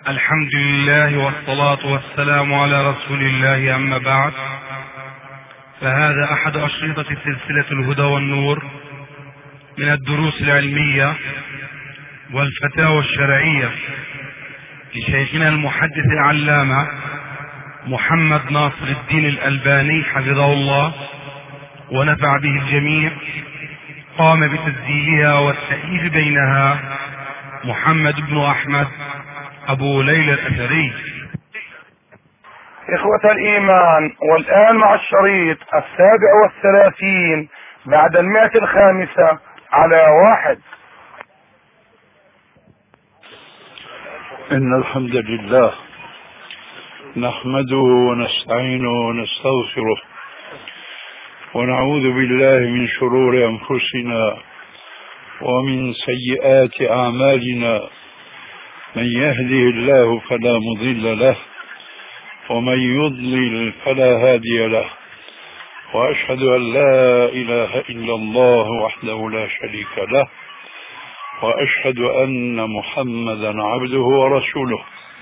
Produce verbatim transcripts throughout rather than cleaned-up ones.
الحمد لله والصلاة والسلام على رسول الله، أما بعد، فهذا أحد أشرطة سلسلة الهدى والنور من الدروس العلمية والفتاوى الشرعية لشيخنا المحدث العلامة محمد ناصر الدين الألباني حفظه الله ونفع به الجميع. قام بتسجيلها والتأليف بينها محمد بن أحمد أبو ليلى الأثري. إخوة الإيمان، والآن مع الشريط السابع والثلاثين بعد المئة الخامسة على واحد. إن الحمد لله نحمده ونستعينه ونستغفره ونعوذ بالله من شرور أنفسنا ومن سيئات أعمالنا. من يهده الله فلا مضل له ومن يضلل فلا هادي له، وأشهد أن لا إله إلا الله وحده لا شريك له، وأشهد أن محمدا عبده ورسوله.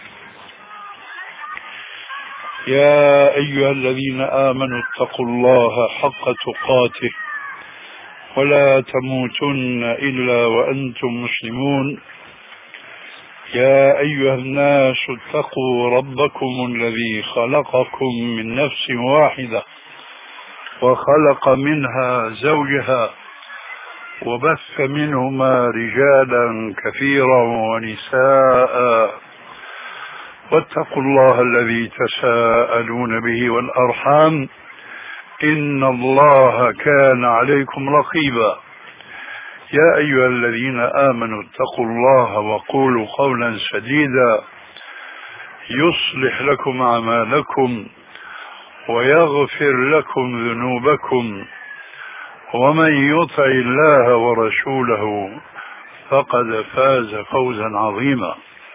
يا أيها الذين آمنوا اتقوا الله حق تقاته ولا تموتن إلا وأنتم مسلمون. يا أيها الناس اتقوا ربكم الذي خلقكم من نفس واحدة وخلق منها زوجها وبث منهما رجالا كثيرا ونساء، واتقوا الله الذي تساءلون به والأرحام إن الله كان عليكم رقيبا. يا أيها الذين آمنوا اتقوا الله وقولوا قولا سديدا يصلح لكم أعمالكم ويغفر لكم ذنوبكم، ومن يطع الله ورسوله فقد فاز فوزا عظيما.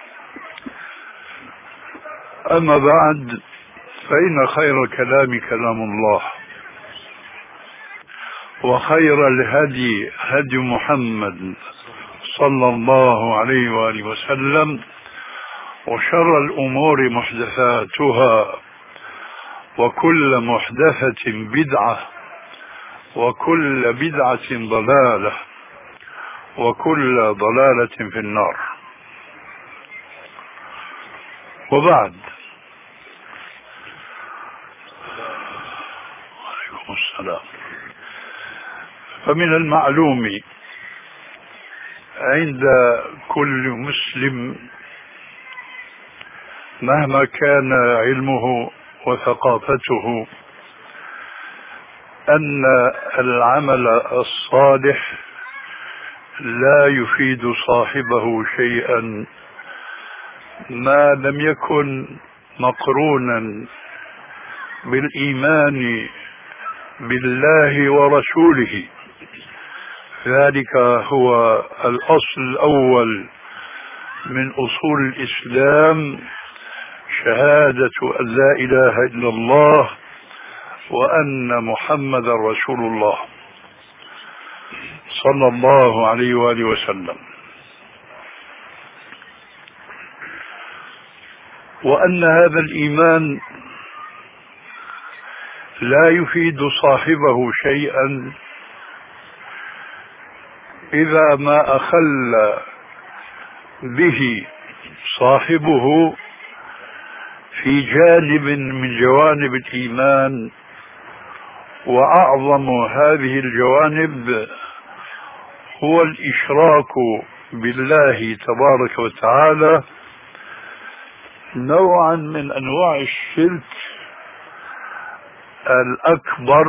أما بعد، فإن خير الكلام كلام الله، وخير الهدي هدي محمد صلى الله عليه وآله وسلم، وشر الأمور محدثاتها، وكل محدثة بدعة، وكل بدعة ضلالة، وكل ضلالة في النار. وبعد، وعليكم السلام. فمن المعلوم عند كل مسلم مهما كان علمه وثقافته أن العمل الصالح لا يفيد صاحبه شيئا ما لم يكن مقرونا بالإيمان بالله ورسوله. ذلك هو الأصل الأول من أصول الإسلام، شهادة أن لا إله إلا الله وأن محمد رسول الله صلى الله عليه وآله وسلم، وأن هذا الإيمان لا يفيد صاحبه شيئا إذا ما أخل به صاحبه في جانب من جوانب الإيمان. وأعظم هذه الجوانب هو الإشراك بالله تبارك وتعالى، نوعا من أنواع الشرك الأكبر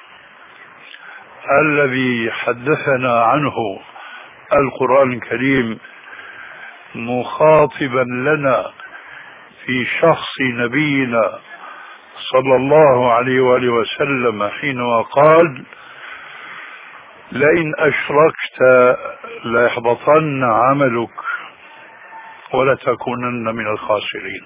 الذي حدثنا عنه القرآن الكريم مخاطبا لنا في شخص نبينا صلى الله عليه وآله وسلم حينما قال: لئن أشركت ليحبطن عملك ولتكونن من الخاسرين.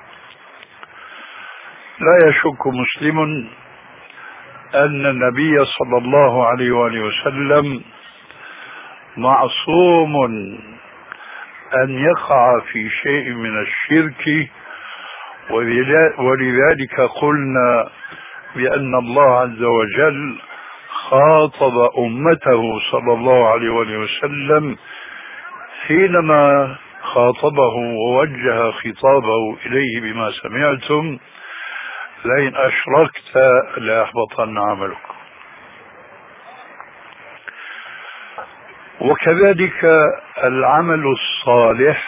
لا يشك مسلم أن النبي صلى الله عليه وآله وسلم معصوم أن يقع في شيء من الشرك، ولذلك قلنا بأن الله عز وجل خاطب أمته صلى الله عليه وسلم حينما خاطبه ووجه خطابه إليه بما سمعتم: لئن أشركت ليحبطن عملك. وكذلك العمل الصالح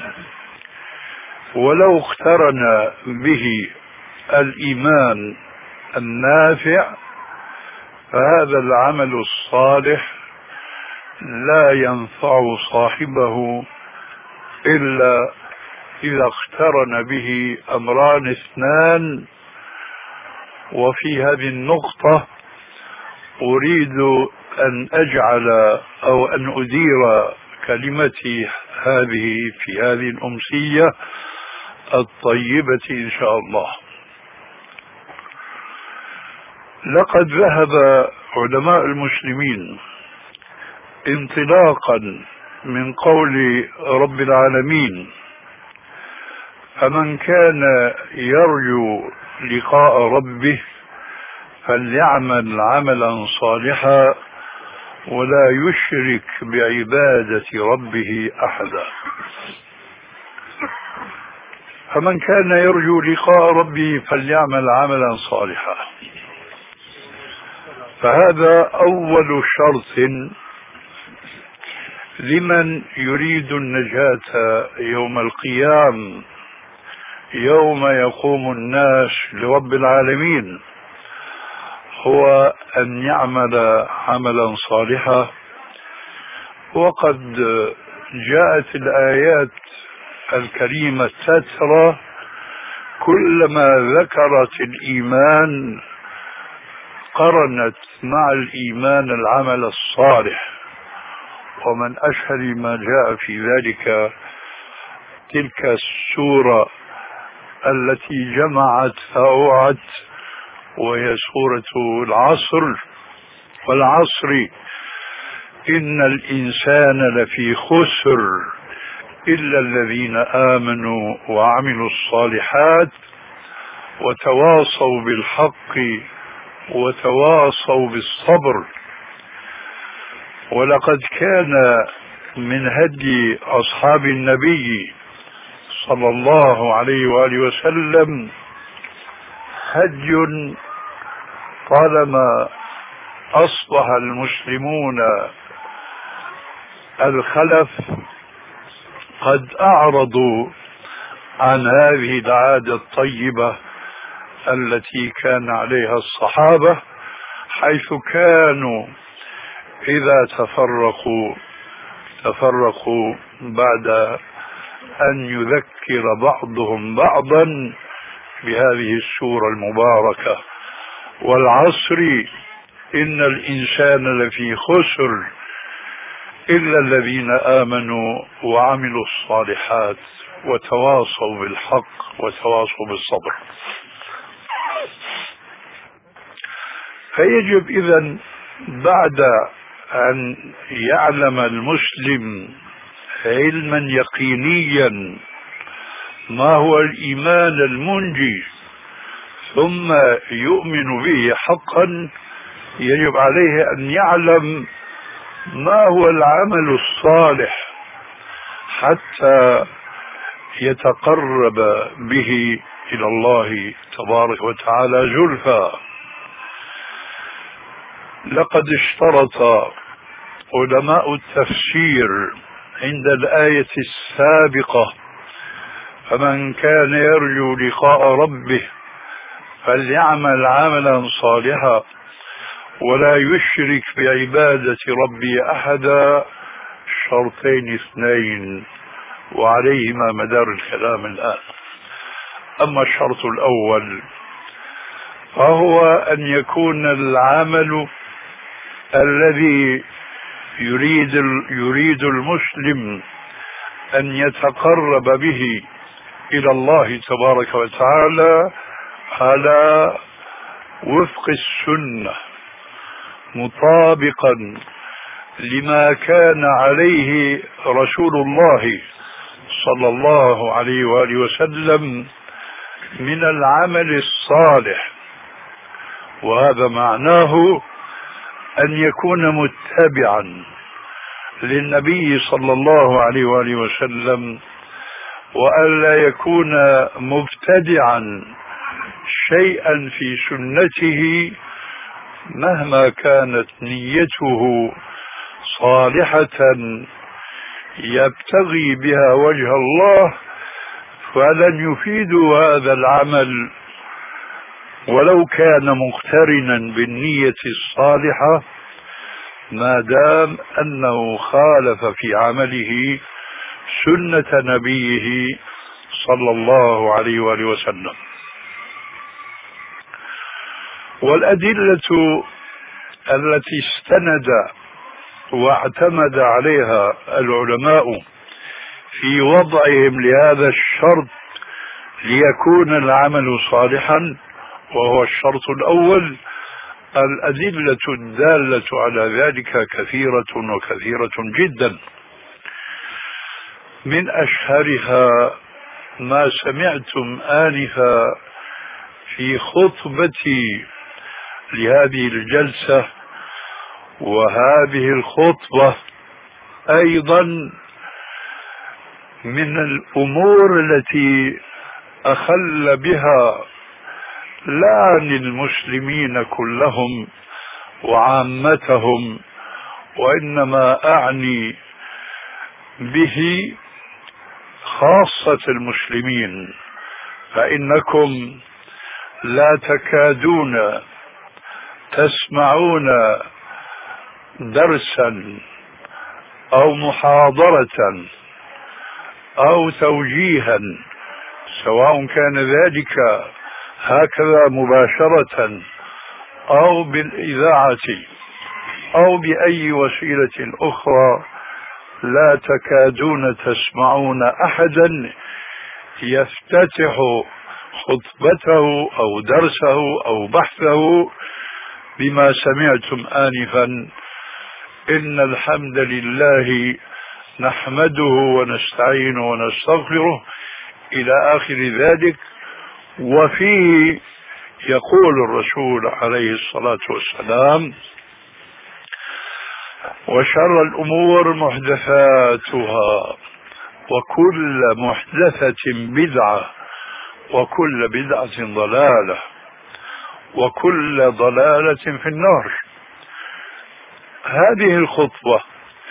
ولو اقترن به الإيمان النافع فهذا العمل الصالح لا ينفع صاحبه إلا إذا اقترن به أمران اثنان. وفي هذه النقطة أريد أن أجعل أو أن أدير كلمتي هذه في هذه الأمسية الطيبة إن شاء الله. لقد ذهب علماء المسلمين انطلاقا من قول رب العالمين: فمن كان يرجو لقاء ربه فليعمل عملا صالحا ولا يشرك بعبادة ربه أحدا. فمن كان يرجو لقاء ربه فليعمل عملا صالحا، فهذا أول شرط لمن يريد النجاة يوم القيامة، يوم يقوم الناس لرب العالمين، هو أن يعمل عملا صالحا. وقد جاءت الآيات الكريمة تترى كلما ذكرت الإيمان قرنت مع الإيمان العمل الصالح. ومن أشهر ما جاء في ذلك تلك السورة التي جمعت فأوعت، وهي سورة العصر: والعصر إن الإنسان لفي خسر إلا الذين آمنوا وعملوا الصالحات وتواصوا بالحق وتواصوا بالصبر. ولقد كان من هدي أصحاب النبي صلى الله عليه وآله وسلم هدي طالما أصبح المسلمون الخلف قد أعرضوا عن هذه العادة الطيبة التي كان عليها الصحابة، حيث كانوا إذا تفرقوا تفرقوا بعد أن يذكر بعضهم بعضا بهذه السورة المباركة: والعصر إن الإنسان لفي خسر إلا الذين آمنوا وعملوا الصالحات وتواصوا بالحق وتواصوا بالصبر. فيجب إذن بعد أن يعلم المسلم علما يقينيا ما هو الإيمان المنجي ثم يؤمن به حقا، يجب عليه أن يعلم ما هو العمل الصالح حتى يتقرب به إلى الله تبارك وتعالى زلفى. لقد اشترط علماء التفسير عند الآية السابقة: فمن كان يرجو لقاء ربه فليعمل عملا صالحا ولا يشرك بعبادة ربه أحدا، شرطين اثنين وعليهما مدار الكلام الآن. أما الشرط الأول فهو أن يكون العمل الذي يريد يريد المسلم أن يتقرب به إلى الله تبارك وتعالى على وفق السنة، مطابقا لما كان عليه رسول الله صلى الله عليه وآله وسلم من العمل الصالح، وهذا معناه أن يكون متبعا للنبي صلى الله عليه وآله وسلم، وألا يكون مبتدعا شيئا في سنته مهما كانت نيته صالحة يبتغي بها وجه الله، فلن يفيد هذا العمل ولو كان مقترنا بالنية الصالحة ما دام أنه خالف في عمله سنة نبيه صلى الله عليه وآله وسلم. والأدلة التي استند واعتمد عليها العلماء في وضعهم لهذا الشرط ليكون العمل صالحا، وهو الشرط الأول، الأدلة الدالة على ذلك كثيرة وكثيرة جدا. من أشهرها ما سمعتم آنفا في خطبتي لهذه الجلسة، وهذه الخطبة أيضا من الأمور التي أخل بها لا عن المسلمين كلهم وعامتهم، وإنما أعني به خاصة المسلمين، فإنكم لا تكادون تسمعون درسا أو محاضرة أو توجيها، سواء كان ذلك هكذا مباشرة أو بالإذاعة أو بأي وسيلة أخرى، لا تكادون تسمعون أحدا يفتتح خطبته أو درسه أو بحثه بما سمعتم آنفا: إن الحمد لله نحمده ونستعينه ونستغفره إلى آخر ذلك. وفيه يقول الرسول عليه الصلاة والسلام: وشر الأمور محدثاتها وكل محدثة بدعة وكل بدعة ضلالة وكل ضلالة في النار. هذه الخطبة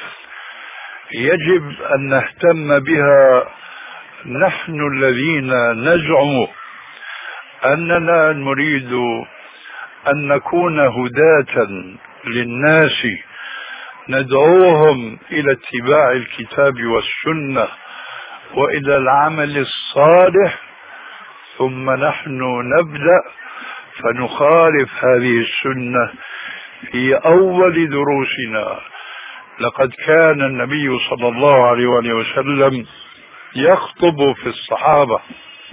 يجب أن نهتم بها نحن الذين نزعم أننا نريد أن نكون هداة للناس، ندعوهم إلى اتباع الكتاب والسنة وإلى العمل الصالح، ثم نحن نبدأ فنخالف هذه السنة في أول دروسنا. لقد كان النبي صلى الله عليه وآله وسلم يخطب في الصحابة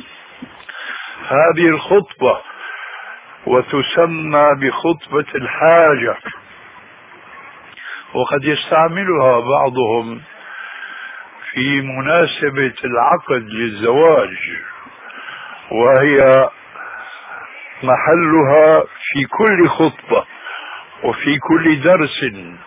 هذه الخطبة، وتسمى بخطبة الحاجة، وقد يستعملها بعضهم في مناسبة العقد للزواج، وهي محلها في كل خطبة وفي كل درس.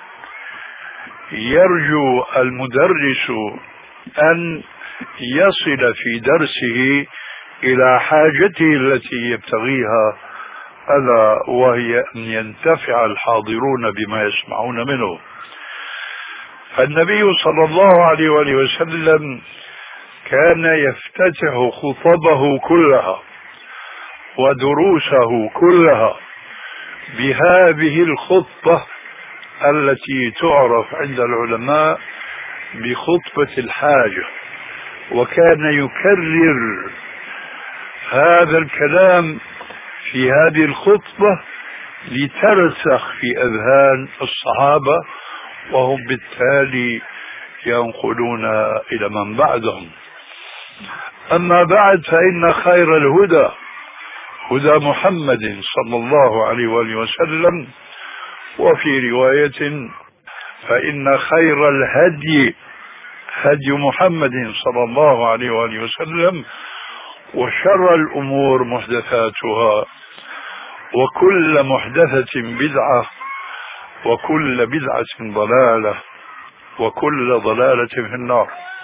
يرجو المدرس أن يصل في درسه إلى حاجته التي يبتغيها، ألا وهي أن ينتفع الحاضرون بما يسمعون منه. فالنبي صلى الله عليه وآله وسلم كان يفتتح خطبه كلها ودروسه كلها بهذه الخطبة التي تعرف عند العلماء بخطبة الحاجة، وكان يكرر هذا الكلام في هذه الخطبة لترسخ في أذهان الصحابة، وهم بالتالي ينقلون إلى من بعدهم. أما بعد، فإن خير الهدى هدى محمد صلى الله عليه وآله وسلم، وفي رواية: فإن خير الهدي هدي محمد صلى الله عليه وآله وسلم، وشر الأمور محدثاتها، وكل محدثة بدعة، وكل بدعة ضلالة، وكل ضلالة في النار.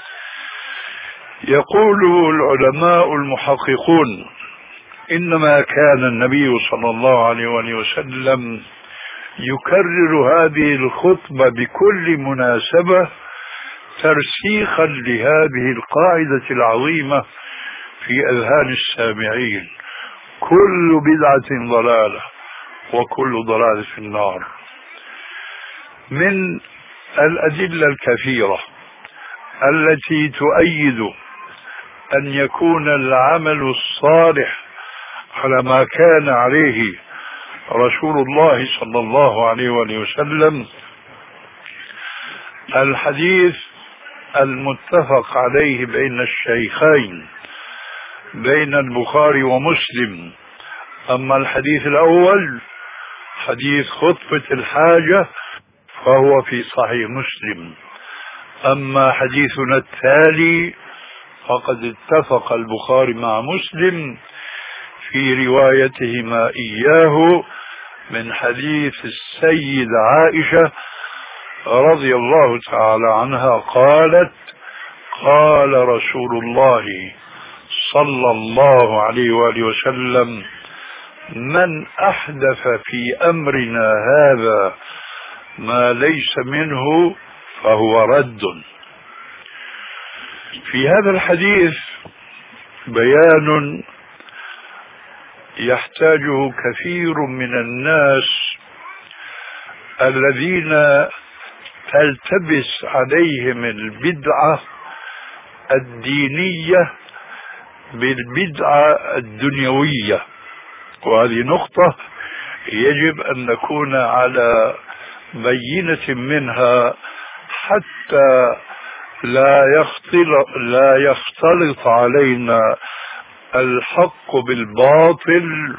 يقول العلماء المحققون: إنما كان النبي صلى الله عليه وآله وسلم يكرر هذه الخطبة بكل مناسبة ترسيخا لهذه القاعدة العظيمة في أذهان السامعين: كل بدعة ضلالة، وكل ضلالة في النار. من الأدلة الكثيرة التي تؤيد أن يكون العمل الصالح على ما كان عليه رسول الله صلى الله عليه وآله وسلم الحديث المتفق عليه بين الشيخين، بين البخاري ومسلم. أما الحديث الأول حديث خطبة الحاجة فهو في صحيح مسلم. أما حديثنا التالي فقد اتفق البخاري مع مسلم في روايتهما إياه من حديث السيدة عائشة رضي الله تعالى عنها قالت: قال رسول الله صلى الله عليه وآله وسلم: من أحدث في أمرنا هذا ما ليس منه فهو رد. في هذا الحديث بيان يحتاجه كثير من الناس الذين تلتبس عليهم البدعة الدينية بالبدعة الدنيوية، وهذه نقطة يجب أن نكون على بينة منها حتى لا يختلط, لا يختلط علينا الحق بالباطل.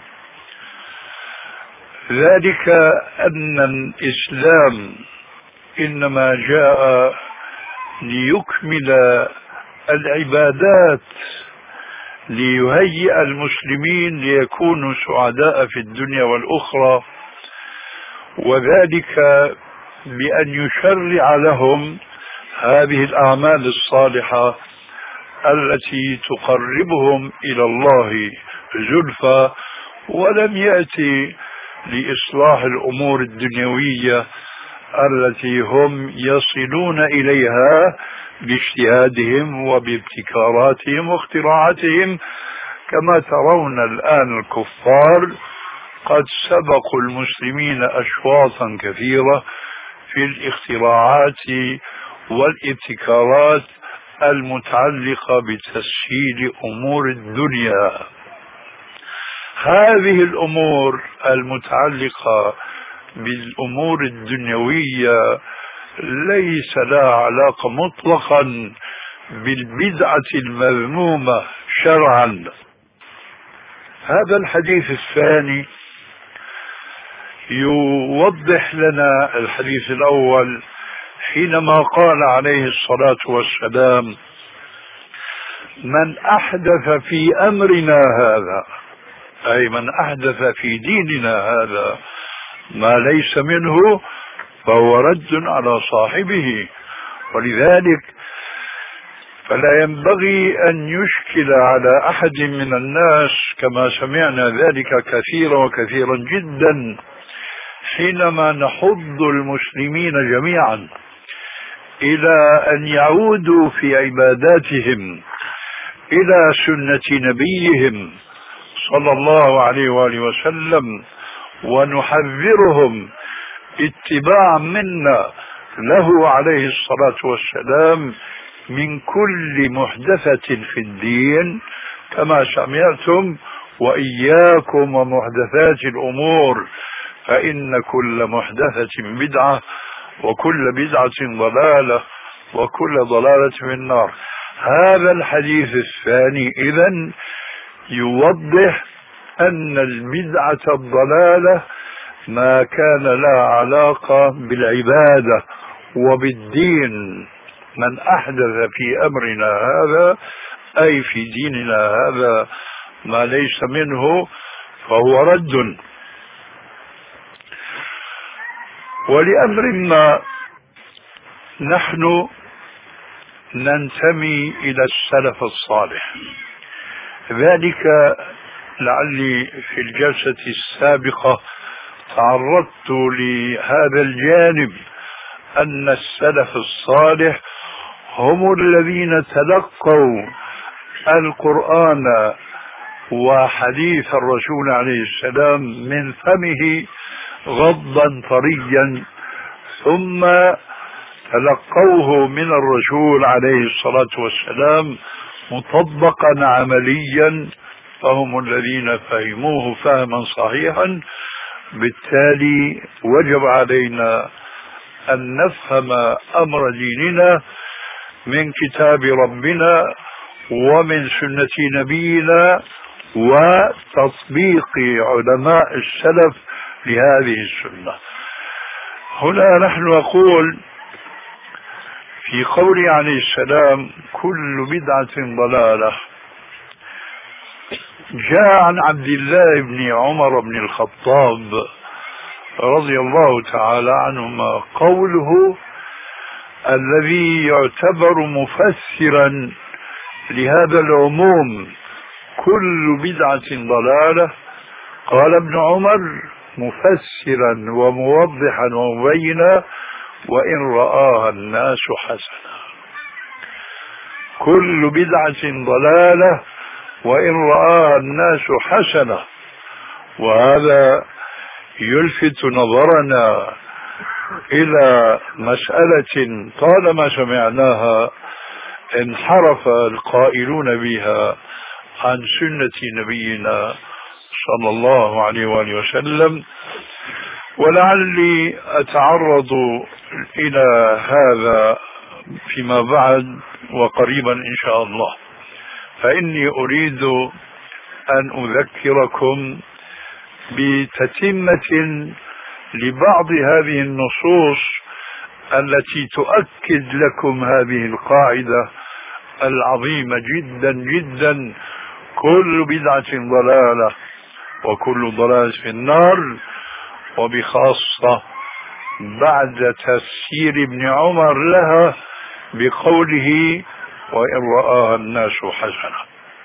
ذلك أن الإسلام إنما جاء ليكمل العبادات، ليهيئ المسلمين ليكونوا سعداء في الدنيا والأخرى، وذلك بأن يشرع لهم هذه الأعمال الصالحة التي تقربهم إلى الله زلفى، ولم يأتي لإصلاح الأمور الدنيوية التي هم يصلون إليها باجتهادهم وبابتكاراتهم واختراعاتهم. كما ترون الآن الكفار قد سبقوا المسلمين أشواطا كثيرة في الاختراعات والابتكارات المتعلقة بتسهيل أمور الدنيا. هذه الأمور المتعلقة بالأمور الدنيوية ليس لها علاقة مطلقا بالبدعة المذمومة شرعا. هذا الحديث الثاني يوضح لنا الحديث الأول حينما قال عليه الصلاة والسلام: من أحدث في أمرنا هذا، أي من أحدث في ديننا هذا ما ليس منه فهو رد على صاحبه. ولذلك فلا ينبغي أن يشكل على أحد من الناس، كما سمعنا ذلك كثيرا وكثيرا جدا حينما نحض المسلمين جميعا إلى أن يعودوا في عباداتهم إلى سنة نبيهم صلى الله عليه وآله وسلم، ونحذرهم اتباعا منا له عليه الصلاة والسلام من كل محدثة في الدين، كما سمعتم: وإياكم ومحدثات الأمور فإن كل محدثة بدعة، وكل بدعة ضلالة، وكل ضلالة في النار. هذا الحديث الثاني إذن يوضح أن البدعة الضلالة ما كان لها علاقة بالعبادة وبالدين، من أحدث في أمرنا هذا أي في ديننا هذا ما ليس منه فهو رد. ولأمر ما نحن ننتمي إلى السلف الصالح، ذلك لعلي في الجلسة السابقة تعرضت لهذا الجانب، أن السلف الصالح هم الذين تلقوا القرآن وحديث الرسول عليه السلام من فمه غضا طريا، ثم تلقوه من الرسول عليه الصلاة والسلام مطبقا عمليا، فهم الذين فهموه فهما صحيحا. بالتالي وجب علينا أن نفهم أمر ديننا من كتاب ربنا ومن سنة نبينا وتطبيق علماء السلف لهذه السنة. هنا نحن نقول في قوله عليه السلام كل بدعة ضلالة، جاء عن عبد الله بن عمر بن الخطاب رضي الله تعالى عنهما قوله الذي يعتبر مفسرا لهذا العموم كل بدعة ضلالة، قال ابن عمر مفسرا وموضحا ومبينا وإن رآها الناس حسنة. كل بدعة ضلالة وإن رآها الناس حسنة. وهذا يلفت نظرنا إلى مسألة طالما سمعناها انحرف القائلون بها عن سنة نبينا صلى الله عليه وآله وسلم، ولعلي أتعرض إلى هذا فيما بعد وقريبا إن شاء الله. فإني أريد أن أذكركم بتتمة لبعض هذه النصوص التي تؤكد لكم هذه القاعدة العظيمة جدا جدا: كل بدعة ضلالة وكل ضلالة في النار. وبخاصة بعد تفسير ابن عمر لها بقوله وإن رآها الناس حسنة.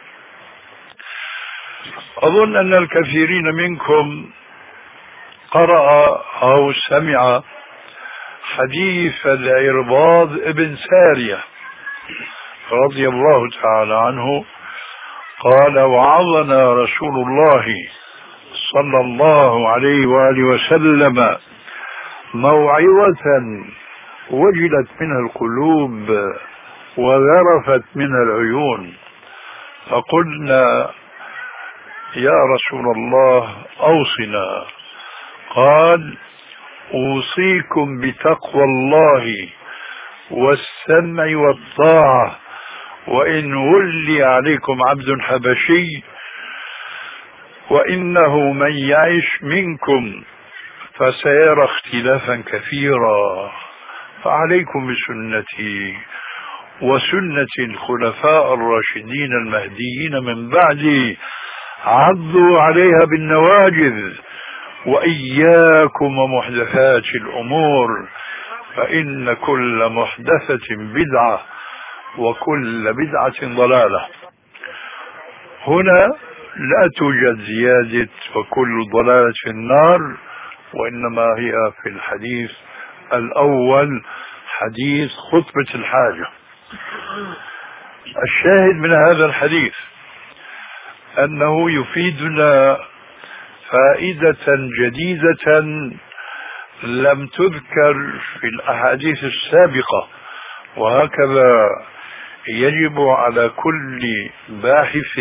أظن أن الكثيرين منكم قرأ أو سمع حديث العرباض ابن سارية رضي الله تعالى عنه قال: وعظنا رسول الله صلى الله عليه وآله وسلم موعظة وجلت منها القلوب وذرفت منها العيون، فقلنا يا رسول الله أوصنا. قال: أوصيكم بتقوى الله والسمع والطاعة، وإن ولي عليكم عبد حبشي وإنه من يعش منكم فسيرى اختلافا كثيرا، فعليكم بسنتي وسنة الخلفاء الراشدين المهديين من بعدي، عضوا عليها بالنواجذ، وإياكم ومحدثات الأمور، فإن كل محدثة بدعة وكل بدعة ضلالة. هنا لا توجد زيادة وكل ضلالة في النار، وإنما هي في الحديث الأول حديث خطبة الحاجة. الشاهد من هذا الحديث أنه يفيدنا فائدة جديدة لم تذكر في الأحاديث السابقة، وهكذا يجب على كل باحث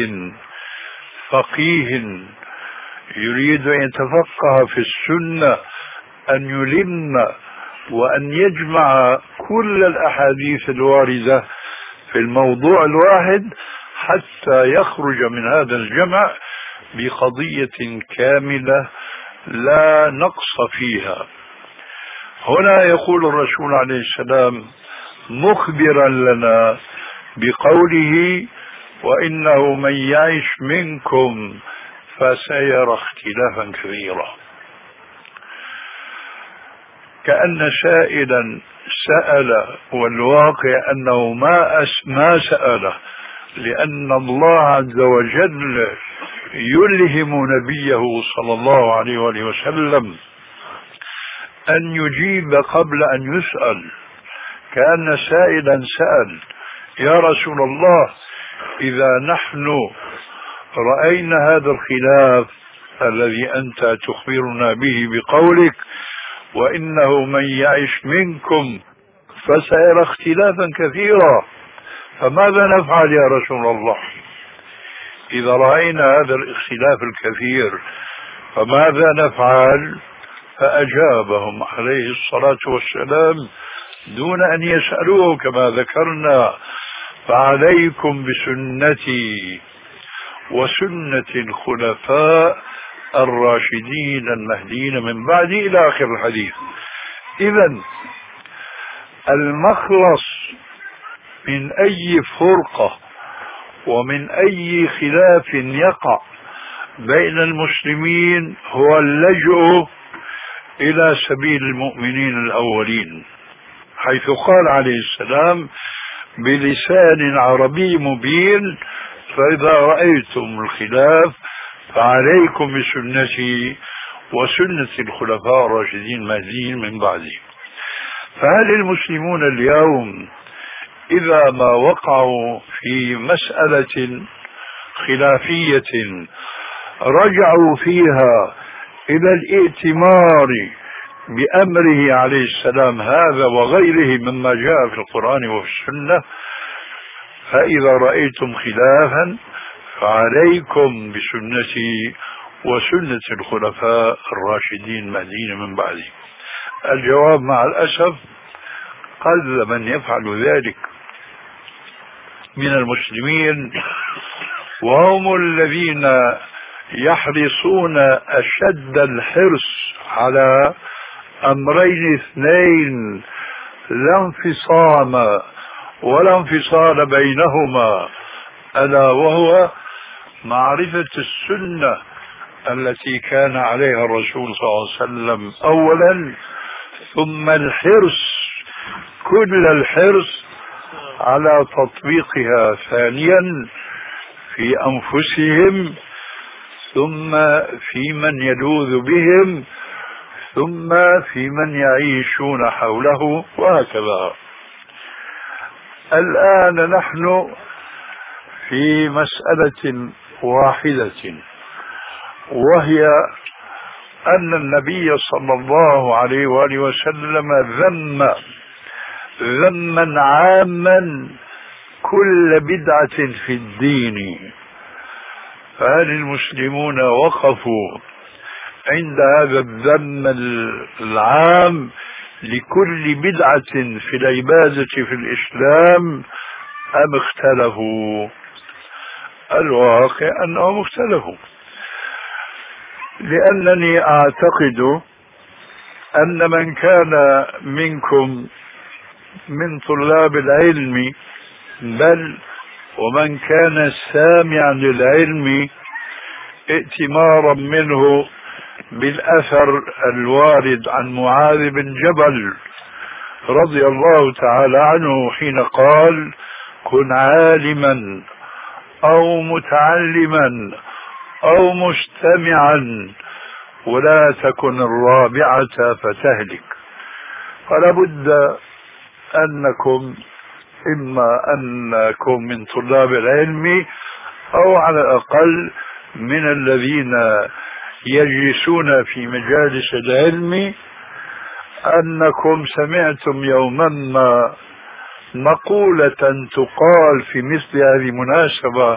فقيه يريد أن يتفقه في السنة أن يلم وأن يجمع كل الأحاديث الواردة في الموضوع الواحد حتى يخرج من هذا الجمع بقضية كاملة لا نقص فيها. هنا يقول الرسول عليه السلام: مخبرا لنا بقوله وإنه من يعش منكم فسيرى اختلافا كثيرا، كأن سائلا سأل والواقع أنه ما ما سأله، لأن الله عز وجل يلهم نبيه صلى الله عليه وآله وسلم أن يجيب قبل أن يسأل. كأن سائلا سأل يا رسول الله إذا نحن رأينا هذا الخلاف الذي أنت تخبرنا به بقولك وإنه من يعش منكم فسيرى اختلافا كثيرا، فماذا نفعل يا رسول الله؟ إذا رأينا هذا الاختلاف الكثير فماذا نفعل؟ فأجابهم عليه الصلاة والسلام دون أن يسألوه كما ذكرنا: فعليكم بسنتي وسنة الخلفاء الراشدين المهديين من بعدي، إلى آخر الحديث. إذن المخلص من أي فرقة ومن أي خلاف يقع بين المسلمين هو اللجوء إلى سبيل المؤمنين الأولين، حيث قال عليه السلام بلسان عربي مبين: فإذا رأيتم الخلاف فعليكم بسنتي وسنة الخلفاء الراشدين المهديين من بعدي. فهل المسلمون اليوم إذا ما وقعوا في مسألة خلافية رجعوا فيها إلى الائتمار بأمره عليه السلام هذا وغيره مما جاء في القرآن وفي السنة؟ فإذا رأيتم خلافا فعليكم بسنتي وسنة الخلفاء الراشدين المهديين من بعدي. الجواب مع الأسف قل من يفعل ذلك من المسلمين، وهم الذين يحرصون أشد الحرص على أمرين اثنين لا انفصام ولا انفصال بينهما، ألا وهو معرفة السنة التي كان عليها الرسول صلى الله عليه وسلم أولا، ثم الحرص كل الحرص على تطبيقها ثانيا في أنفسهم، ثم في من يلوذ بهم، ثم في من يعيشون حوله، وهكذا. الآن نحن في مسألة واحدة، وهي أن النبي صلى الله عليه وآله وسلم ذم ذما عاما كل بدعة في الدين. فهل المسلمون وقفوا عند هذا الذم العام لكل بدعة في العبادة في الإسلام أم اختلفوا؟ الواقع أنهم اختلفوا، لأنني أعتقد أن من كان منكم من طلاب العلم بل ومن كان سامعا للعلم ائتمارا منه بالأثر الوارد عن معاذ بن جبل رضي الله تعالى عنه حين قال: كن عالما أو متعلما أو مستمعا ولا تكن الرابعة فتهلك. فلا بد أنكم إما أنكم من طلاب العلم أو على الأقل من الذين يجلسون في مجالس العلم أنكم سمعتم يوما ما مقولة تقال في مثل هذه المناسبة: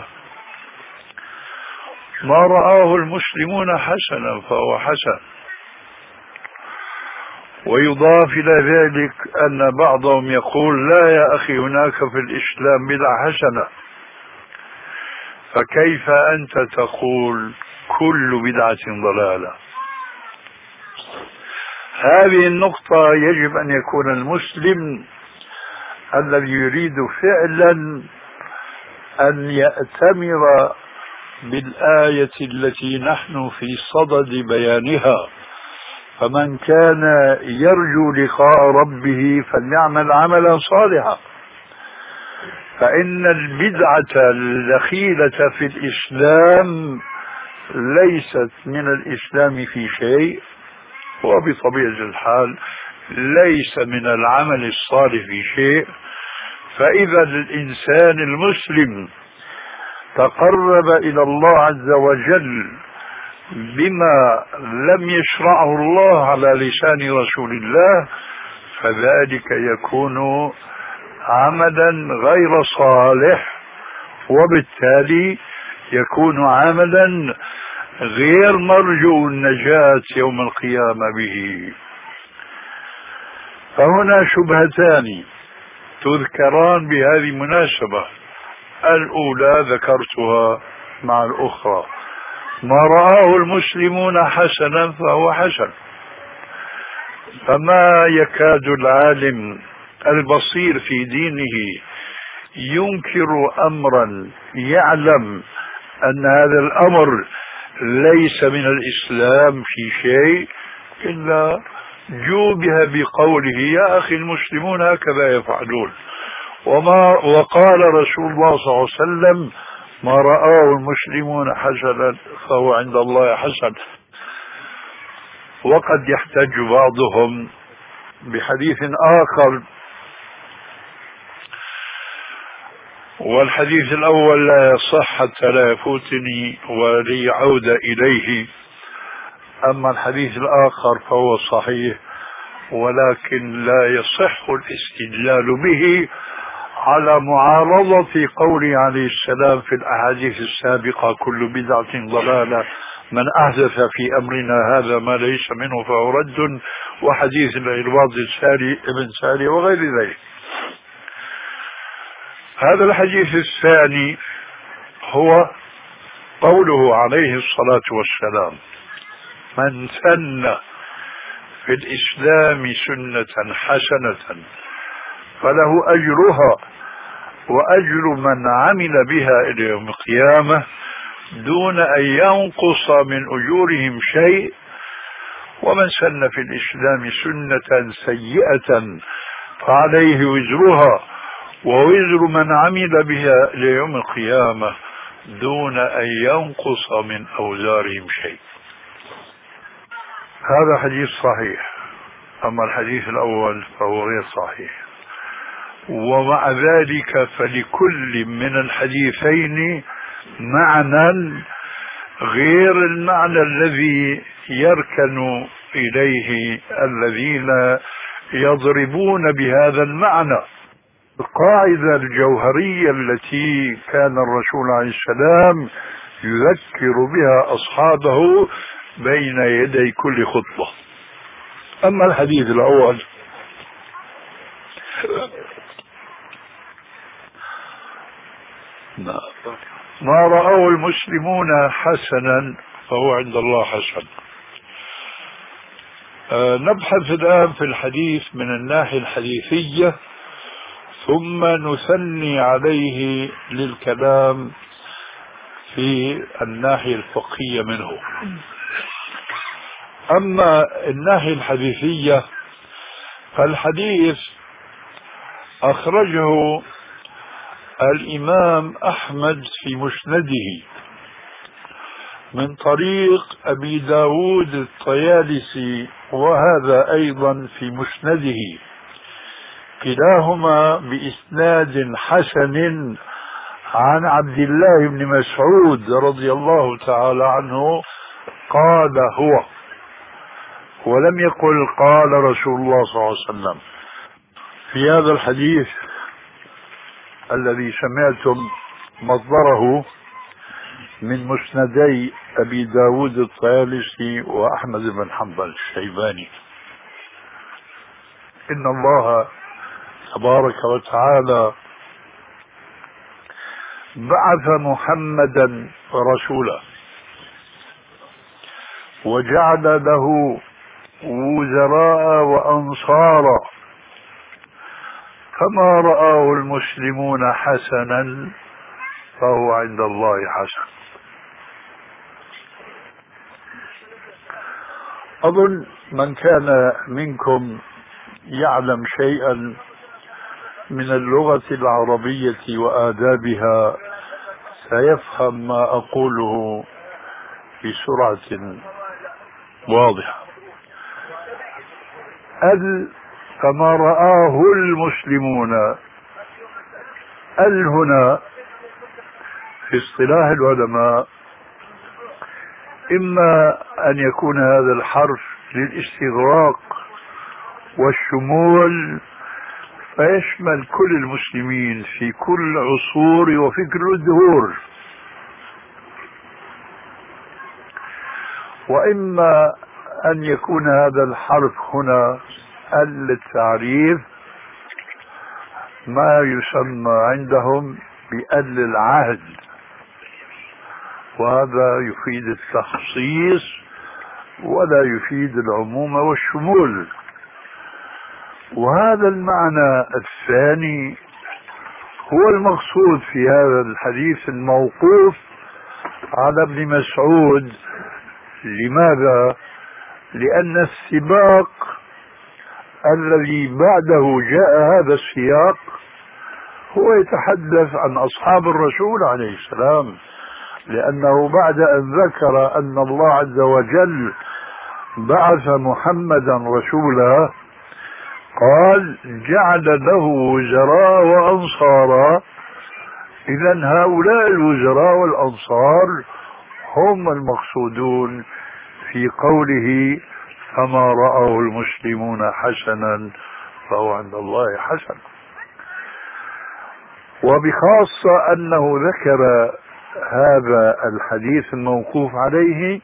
ما رآه المسلمون حسنا فهو حسن. ويضاف إلى ذلك أن بعضهم يقول: لا يا أخي، هناك في الإسلام بدعة حسنة. فكيف أنت تقول كل بدعة ضلالة؟ هذه النقطة يجب أن يكون المسلم الذي يريد فعلا أن يأتمر بالآية التي نحن في صدد بيانها. فمن كان يرجو لقاء ربه فليعمل عملا صالحا، فإن البدعة الدخيلة في الإسلام ليست من الإسلام في شيء، وبطبيعة الحال ليس من العمل الصالح في شيء. فإذا الإنسان المسلم تقرب إلى الله عز وجل بما لم يشرعه الله على لسان رسول الله، فذلك يكون عملا غير صالح، وبالتالي يكون عملا غير مرجو النجاة يوم القيامة به. فهنا شبهتان تذكران بهذه المناسبة. الأولى ذكرتها مع الأخرى: ما رآه المسلمون حسنا فهو حسن. فما يكاد العالم البصير في دينه ينكر أمرا يعلم أن هذا الأمر ليس من الإسلام في شيء إلا جوبها بقوله: يا أخي المسلمون هكذا يفعلون. وما وقال رسول الله صلى الله عليه وسلم: ما رآه المسلمون حسنا فهو عند الله حسن. وقد يحتج بعضهم بحديث آخر، والحديث الأول لا يصح حتى لا يفوتني ولي عودة إليه. أما الحديث الآخر فهو صحيح، ولكن لا يصح الاستدلال به على معارضة قوله عليه السلام في الأحاديث السابقة: كل بدعة ضلالة، من أحدث في أمرنا هذا ما ليس منه فهو رد، وحديث العرباض الساري ابن ساري وغير ذلك. هذا الحديث الثاني هو قوله عليه الصلاة والسلام: من سن في الإسلام سنة حسنة فله أجرها وأجر من عمل بها إلى يوم القيامة دون أن ينقص من أجورهم شيء، ومن سن في الإسلام سنة سيئة فعليه وزرها ووزر من عمل بها إلى يوم القيامة دون أن ينقص من أوزارهم شيء. هذا حديث صحيح. أما الحديث الأول فهو غير صحيح. ومع ذلك فلكل من الحديثين معنى غير المعنى الذي يركن إليه الذين يضربون بهذا المعنى. القاعدة الجوهرية التي كان الرسول عليه السلام يذكر بها أصحابه بين يدي كل خطبة. أما الحديث الأول ما رأوا المسلمون حسنا فهو عند الله حسن. أه نبحث الآن في الحديث من الناحية الحديثية، ثم نثني عليه للكلام في الناحية الفقهية منه. أما الناحية الحديثية فالحديث أخرجه الإمام أحمد في مسنده من طريق أبي داود الطيالسي، وهذا أيضا في مسنده، كلاهما بإسناد حسن عن عبد الله بن مسعود رضي الله تعالى عنه قال هو، ولم يقل قال رسول الله صلى الله عليه وسلم. في هذا الحديث الذي سمعتم مصدره من مسندي أبي داود الطيالسي وأحمد بن حنبل الشيباني: إن الله تبارك وتعالى بعث محمدا رسولا وجعل له وزراء وأنصارا فما رآه المسلمون حسنا فهو عند الله حسن. أظن من كان منكم يعلم شيئا من اللغة العربية وآدابها سيفهم ما أقوله بسرعة واضحة. ال كما رآه المسلمون، ال هنا في اصطلاح العلماء إما أن يكون هذا الحرف للاستغراق والشمول فيشمل كل المسلمين في كل عصور وفي كل الدهور، وإما أن يكون هذا الحرف هنا ال للتعريف، ما يسمى عندهم بال العهد، وهذا يفيد التخصيص ولا يفيد العموم والشمول. وهذا المعنى الثاني هو المقصود في هذا الحديث الموقوف على ابن مسعود. لماذا؟ لأن السباق الذي بعده جاء هذا السياق هو يتحدث عن أصحاب الرسول عليه السلام، لأنه بعد أن ذكر أن الله عز وجل بعث محمدا رسولا قال جعل له وزراء وأنصارا. إذن هؤلاء الوزراء والأنصار هم المقصودون في قوله فما رأه المسلمون حسنا فهو عند الله حسن. وبخاصة أنه ذكر هذا الحديث الموقوف عليه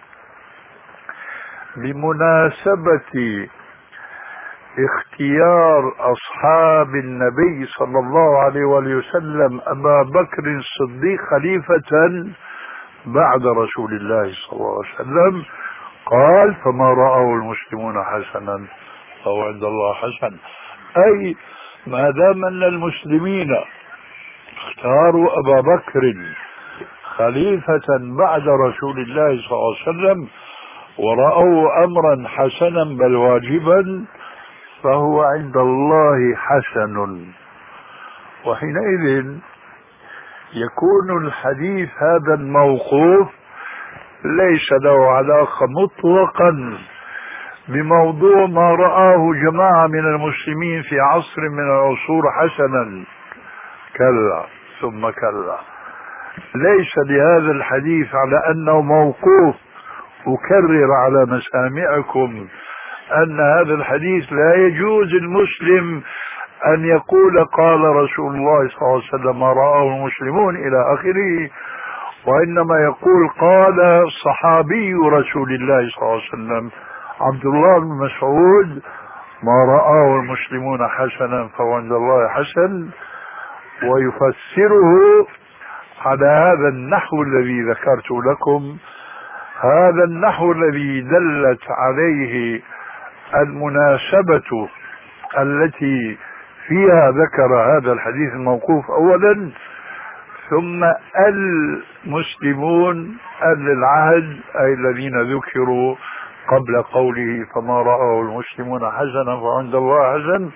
بمناسبة اختيار أصحاب النبي صلى الله عليه وآله وسلم أبا بكر الصديق خليفة بعد رسول الله صلى الله عليه وسلم، قال فما رأوا المسلمون حسنا فهو عند الله حسن. أي ما دام أن المسلمين اختاروا أبا بكر خليفة بعد رسول الله صلى الله عليه وسلم ورأوا أمرا حسنا بل واجبا فهو عند الله حسن. وحينئذ يكون الحديث هذا الموقوف ليس له علاقة مطلقا بموضوع ما رآه جماعة من المسلمين في عصر من العصور حسنا، كلا ثم كلا. ليس لهذا الحديث على أنه موقوف. أكرر على مسامعكم أن هذا الحديث لا يجوز المسلم أن يقول قال رسول الله صلى الله عليه وسلم ما رآه المسلمون إلى آخره، وإنما يقول قال صحابي رسول الله صلى الله عليه وسلم عبد الله بن مسعود ما رآه المسلمون حسنا فهو عند الله حسن، ويفسره على هذا النحو الذي ذكرت لكم، هذا النحو الذي دلت عليه المناسبة التي فيها ذكر هذا الحديث الموقوف أولا، ثم المسلمون أهل العهد أي الذين ذكروا قبل قوله فما رأوا المسلمون حسنا فعند الله حسن.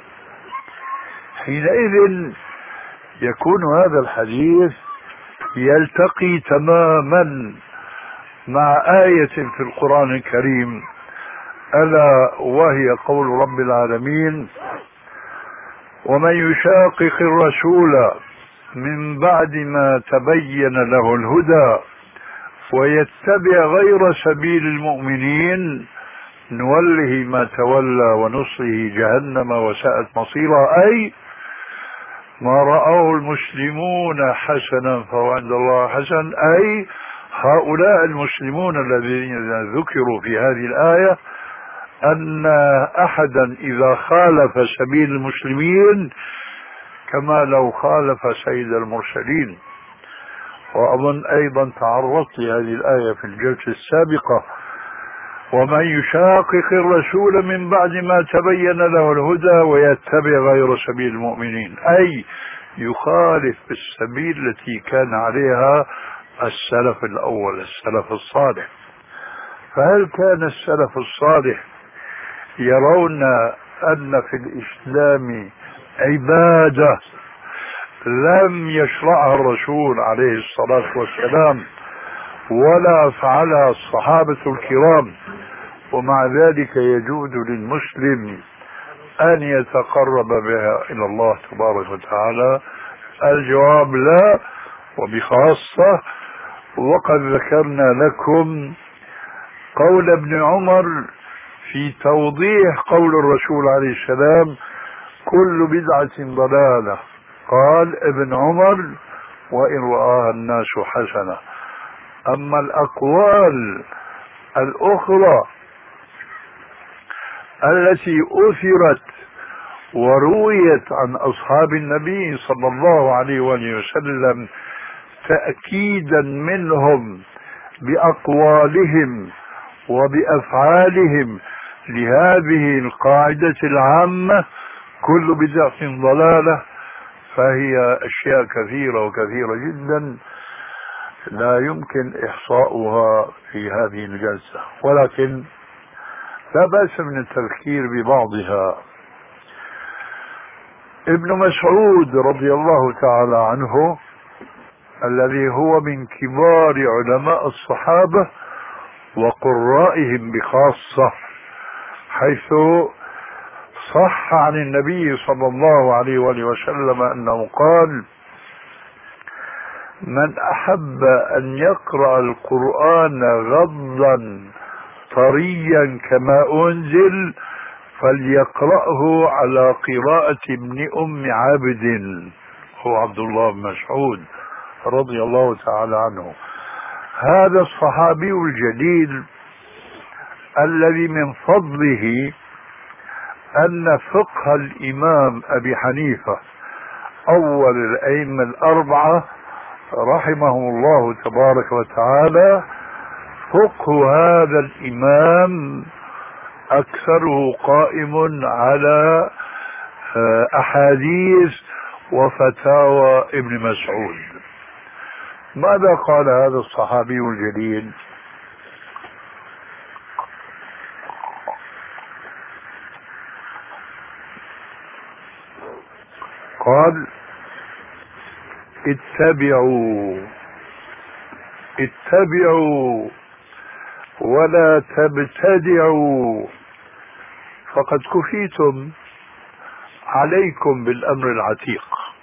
حينئذ يكون هذا الحديث يلتقي تماما مع آية في القرآن الكريم ألا وهي قول رب العالمين ومن يشاقق الرسول من بعد ما تبين له الهدى ويتبع غير سبيل المؤمنين نوله ما تولى ونصله جهنم وساءت مصيرا. أي ما رأوا المسلمون حسنا فهو عند الله حسن، أي هؤلاء المسلمون الذين ذكروا في هذه الآية أن أحدا إذا خالف سبيل المسلمين كما لو خالف سيد المرسلين. وأظن أيضا تعرضت لهذه الآية في الجلسة السابقة ومن يشاقق الرسول من بعد ما تبين له الهدى ويتبع غير سبيل المؤمنين، أي يخالف السبيل التي كان عليها السلف الأول السلف الصالح. فهل كان السلف الصالح يرون أن في الإسلام عبادة لم يشرعها الرسول عليه الصلاة والسلام ولا فعلها الصحابة الكرام، ومع ذلك يجوز للمسلم أن يتقرب بها إلى الله تبارك وتعالى؟ الجواب لا، وبخاصة وقد ذكرنا لكم قول ابن عمر في توضيح قول الرسول عليه السلام: كل بدعة ضلالة. قال ابن عمر: وإن رآها الناس حسنة. أما الأقوال الأخرى التي أثرت ورويت عن أصحاب النبي صلى الله عليه وآله وسلم تأكيدا منهم بأقوالهم وبأفعالهم لهذه القاعدة العامة: كل بدعة ضلالة، فهي أشياء كثيرة وكثيرة جدا لا يمكن إحصاؤها في هذه الجلسة، ولكن لا بأس من التذكير ببعضها. ابن مسعود رضي الله تعالى عنه الذي هو من كبار علماء الصحابة وقرائهم بخاصة، حيث صح عن النبي صلى الله عليه وآله وسلم أنه قال: من أحب أن يقرأ القرآن غضا طريا كما أنزل فليقرأه على قراءة ابن أم عبد، هو عبد الله بن مسعود رضي الله تعالى عنه. هذا الصحابي الجليل الذي من فضله أن فقه الإمام أبي حنيفة أول الأئمة الأربعة رحمه الله تبارك وتعالى، فقه هذا الإمام أكثره قائم على أحاديث وفتاوى ابن مسعود. ماذا قال هذا الصحابي الجليل؟ قال: اتبعوا اتبعوا ولا تبتدعوا فقد كفيتم، عليكم بالأمر العتيق.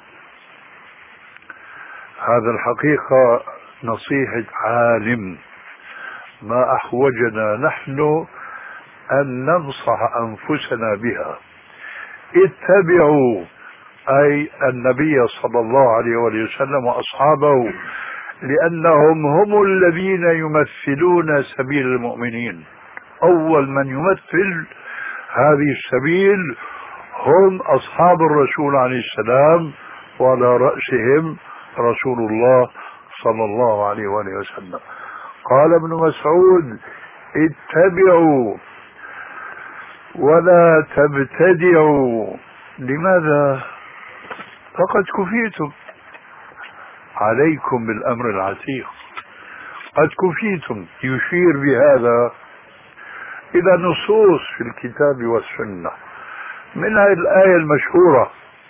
هذا الحقيقة نصيحة عالم ما أحوجنا نحن أن ننصح أنفسنا بها. اتبعوا أي النبي صلى الله عليه وسلم وأصحابه، لأنهم هم الذين يمثلون سبيل المؤمنين. أول من يمثل هذه السبيل هم أصحاب الرسول عليه السلام، وعلى رأسهم رسول الله صلى الله عليه وآله وسلم. قال ابن مسعود: اتبعوا ولا تبتدعوا. لماذا؟ فقد كفيتم، عليكم بالأمر العتيق، قد كفيتم. يشير بهذا إلى نصوص في الكتاب والسنة، منها الآية المشهورة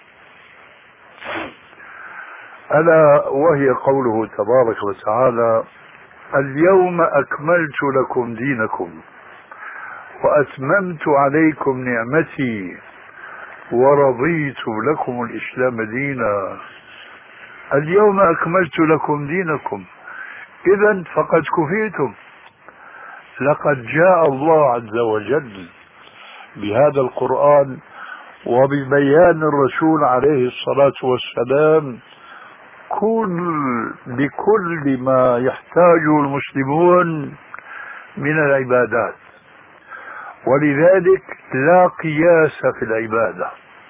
ألا وهي قوله تبارك وتعالى: اليوم أكملت لكم دينكم وأتممت عليكم نعمتي ورضيت لكم الإسلام دينا. اليوم أكملت لكم دينكم، إذن فقد كفيتم. لقد جاء الله عز وجل بهذا القرآن وببيان الرسول عليه الصلاة والسلام كل بكل ما يحتاجه المسلمون من العبادات، ولذلك لا قياس في العبادة.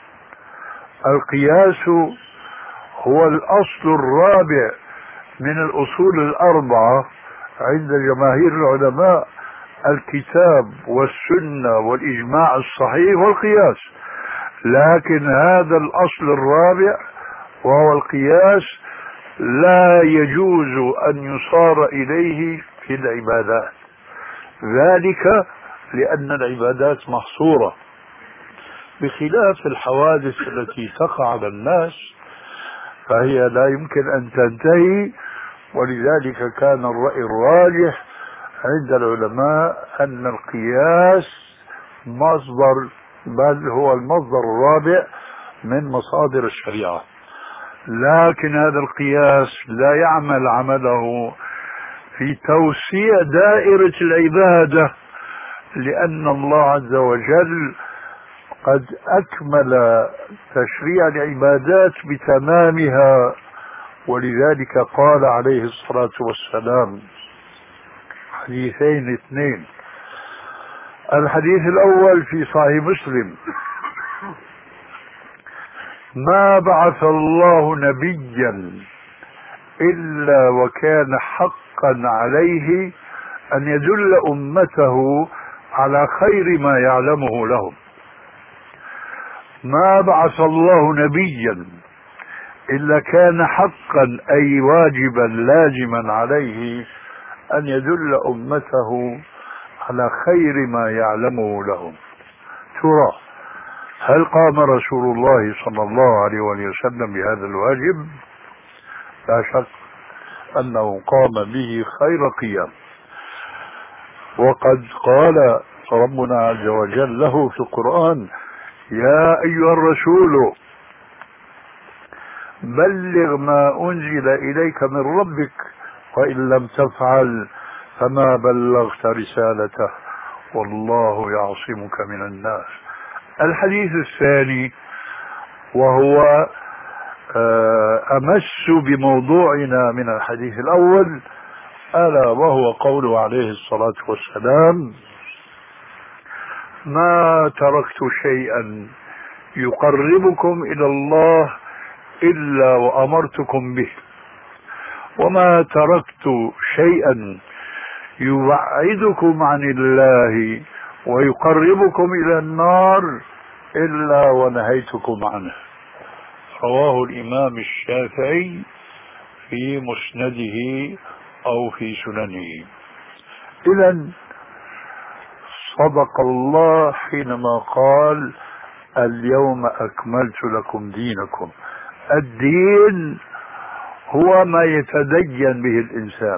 القياس هو الأصل الرابع من الأصول الأربعة عند جماهير العلماء الكتاب والسنة والإجماع الصحيح والقياس، لكن هذا الأصل الرابع وهو القياس لا يجوز أن يصار إليه في العبادات، ذلك لأن العبادات محصورة، بخلاف الحوادث التي تقع على الناس فهي لا يمكن أن تنتهي. ولذلك كان الرأي الراجح عند العلماء أن القياس مصدر، بل هو المصدر الرابع من مصادر الشريعة، لكن هذا القياس لا يعمل عمله في توسيع دائرة العبادة، لأن الله عز وجل قد أكمل تشريع العبادات بتمامها. ولذلك قال عليه الصلاة والسلام حديثين اثنين. الحديث الأول في صحيح مسلم: ما بعث الله نبيا إلا وكان حقا عليه أن يدل أمته على خير ما يعلمه لهم. ما بعث الله نبيا إلا كان حقا أي واجبا لازما عليه أن يدل أمته على خير ما يعلمه لهم. ترى هل قام رسول الله صلى الله عليه وسلم بهذا الواجب؟ لا شك أنه قام به خير قيام، وقد قال ربنا عز وجل له في القرآن: يا أيها الرسول بلغ ما أنزل إليك من ربك وإن لم تفعل فما بلغت رسالته والله يعصمك من الناس. الحديث الثاني وهو أمس بموضوعنا من الحديث الأول، ألا وهو قوله عليه الصلاة والسلام: ما تركت شيئا يقربكم إلى الله إلا وأمرتكم به، وما تركت شيئا يبعدكم عن الله ويقربكم إلى النار إلا ونهيتكم عنه. رواه الإمام الشافعي في مسنده أو في سننه. إذن صدق الله حينما قال: اليوم أكملت لكم دينكم. الدين هو ما يتدين به الإنسان